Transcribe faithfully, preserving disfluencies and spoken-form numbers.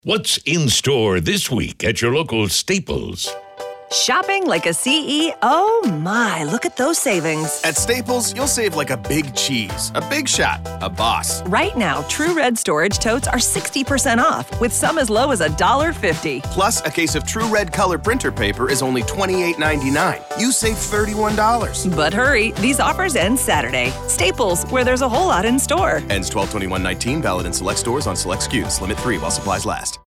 What's in store this week at your local Staples? Shopping like a C E O? Oh my, look at those savings. At Staples, you'll save like a big cheese, a big shot, a boss. Right now, True Red storage totes are sixty percent off, with some as low as one dollar fifty. Plus, a case of True Red color printer paper is only twenty-eight ninety-nine. You save thirty-one dollars. But hurry, these offers end Saturday. Staples, where there's a whole lot in store. Ends twelve twenty-one nineteen, valid in select stores on select S K Us. Limit three while supplies last.